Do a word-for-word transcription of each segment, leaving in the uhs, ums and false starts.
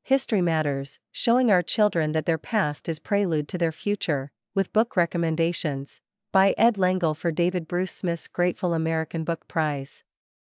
History Matters, showing our children that their past is prelude to their future, with book recommendations, by Ed Lengel for David Bruce Smith's Grateful American Book Prize.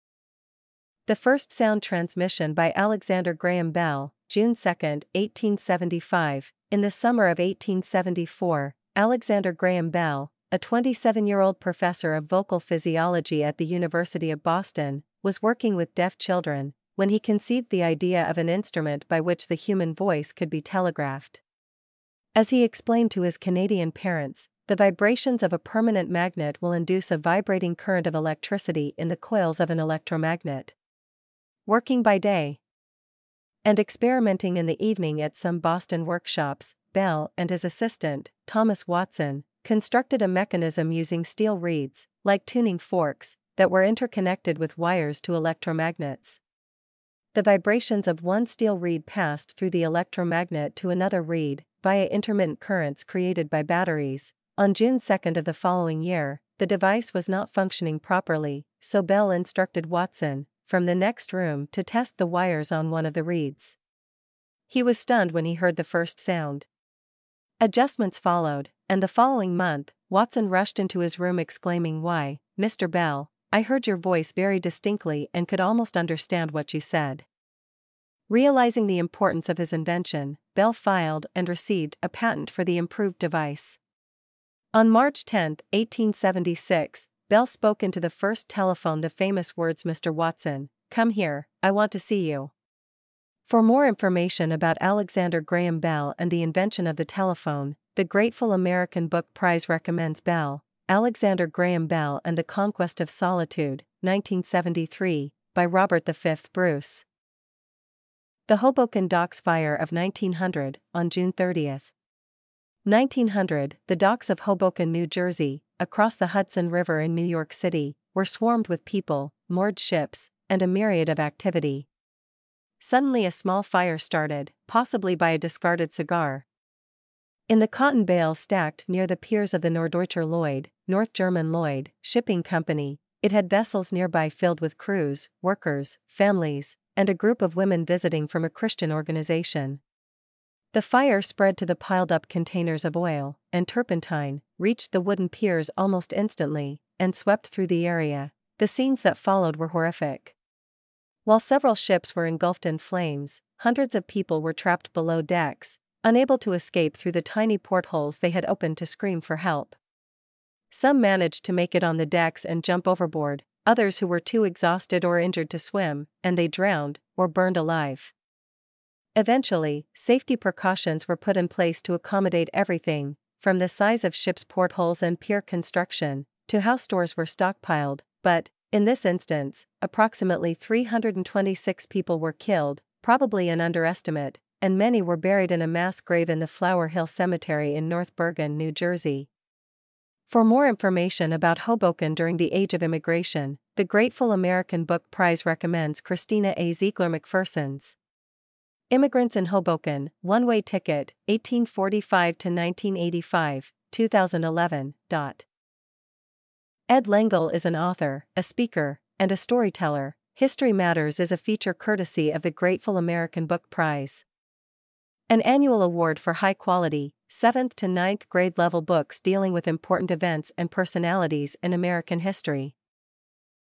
The First Sound Transmission by Alexander Graham Bell, June second, eighteen seventy-five. In the summer of eighteen seventy-four, Alexander Graham Bell, a twenty-seven-year-old professor of vocal physiology at the University of Boston, was working with deaf children when he conceived the idea of an instrument by which the human voice could be telegraphed. As he explained to his Canadian parents, the vibrations of a permanent magnet will induce a vibrating current of electricity in the coils of an electromagnet. Working by day and experimenting in the evening at some Boston workshops, Bell and his assistant, Thomas Watson, constructed a mechanism using steel reeds, like tuning forks, that were interconnected with wires to electromagnets. The vibrations of one steel reed passed through the electromagnet to another reed, via intermittent currents created by batteries. On June second of the following year, the device was not functioning properly, so Bell instructed Watson, from the next room, to test the wires on one of the reeds. He was stunned when he heard the first sound. Adjustments followed, and the following month, Watson rushed into his room exclaiming, "Why, Mister Bell, I heard your voice very distinctly and could almost understand what you said." Realizing the importance of his invention, Bell filed and received a patent for the improved device. On March tenth, eighteen seventy-six, Bell spoke into the first telephone the famous words, "Mister Watson, come here, I want to see you." For more information about Alexander Graham Bell and the invention of the telephone, the Grateful American Book Prize recommends Bell, Alexander Graham Bell and the Conquest of Solitude, nineteen seventy-three, by Robert the Fifth Bruce. The Hoboken Docks Fire of nineteen hundred, on June thirtieth. nineteen hundred, the docks of Hoboken, New Jersey, across the Hudson River in New York City, were swarmed with people, moored ships, and a myriad of activity. Suddenly a small fire started, possibly by a discarded cigar. In the cotton bales stacked near the piers of the Norddeutscher Lloyd, North German Lloyd, Shipping Company, it had vessels nearby filled with crews, workers, families, and a group of women visiting from a Christian organization. The fire spread to the piled-up containers of oil and turpentine, reached the wooden piers almost instantly, and swept through the area. The scenes that followed were horrific. While several ships were engulfed in flames, hundreds of people were trapped below decks, unable to escape through the tiny portholes they had opened to scream for help. Some managed to make it on the decks and jump overboard, others who were too exhausted or injured to swim, and they drowned, or burned alive. Eventually, safety precautions were put in place to accommodate everything, from the size of ships' portholes and pier construction, to how stores were stockpiled, but, in this instance, approximately three hundred twenty-six people were killed, probably an underestimate, and many were buried in a mass grave in the Flower Hill Cemetery in North Bergen, New Jersey. For more information about Hoboken during the Age of Immigration, the Grateful American Book Prize recommends Christina A. Ziegler McPherson's Immigrants in Hoboken, One-Way Ticket, eighteen forty-five to nineteen eighty-five, two thousand eleven. Ed Lengel is an author, a speaker, and a storyteller. History Matters is a feature courtesy of the Grateful American Book Prize, an annual award for high-quality, seventh to ninth grade level books dealing with important events and personalities in American history.